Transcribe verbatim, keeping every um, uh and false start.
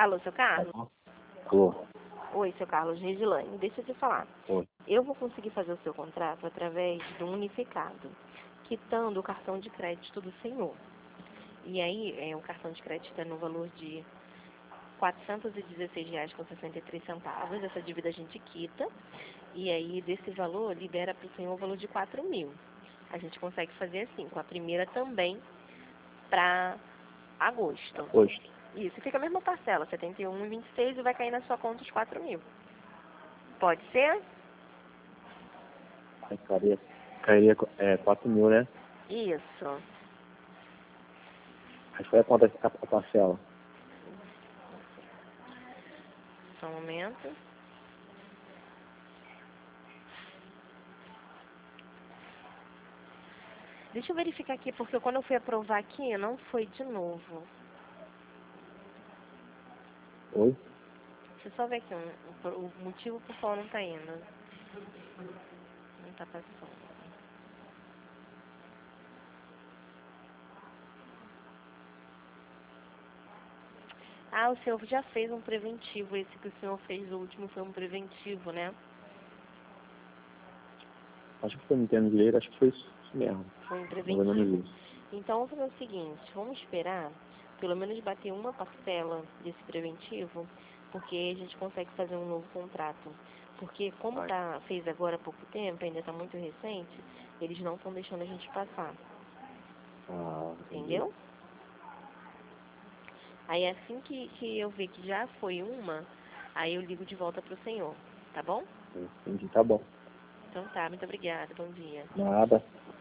Alô, seu Carlos? Alô. Oi, seu Carlos, Resilane, deixa eu te falar. Oi. Eu vou conseguir fazer o seu contrato através do unificado, quitando o cartão de crédito do senhor. E aí, é, o cartão de crédito é no valor de quatrocentos e dezesseis reais com sessenta e três centavos. Essa dívida a gente quita. E aí, desse valor, libera para o senhor o valor de quatro mil. A gente consegue fazer assim, com a primeira também, para agosto. Agosto. Isso, fica a mesma parcela, setenta e um e vinte e seis, e vai cair na sua conta os quatro mil. Pode ser? Aí cairia, cairia é, quatro mil, né? Isso. Aí foi a conta a, a parcela. Só um momento. Deixa eu verificar aqui, porque quando eu fui aprovar aqui, não foi de novo. Oi? Deixa eu só ver aqui um, um, o motivo por qual não tá indo. Não tá passando. Ah, o senhor já fez um preventivo. Esse que o senhor fez, o último, foi um preventivo, né? Acho que foi no termo de lei, acho que foi isso mesmo. Foi um Mais ou menos preventivo. isso. Então, vamos fazer o seguinte, vamos esperar pelo menos bater uma parcela desse preventivo, porque a gente consegue fazer um novo contrato. Porque como Vai. tá, fez agora há pouco tempo, ainda está muito recente, eles não estão deixando a gente passar. Ah, entendi. Entendeu? Aí assim que, que eu ver que já foi uma, aí eu ligo de volta pro senhor, tá bom? Entendi, tá bom. Então tá, muito obrigada, bom dia. Nada.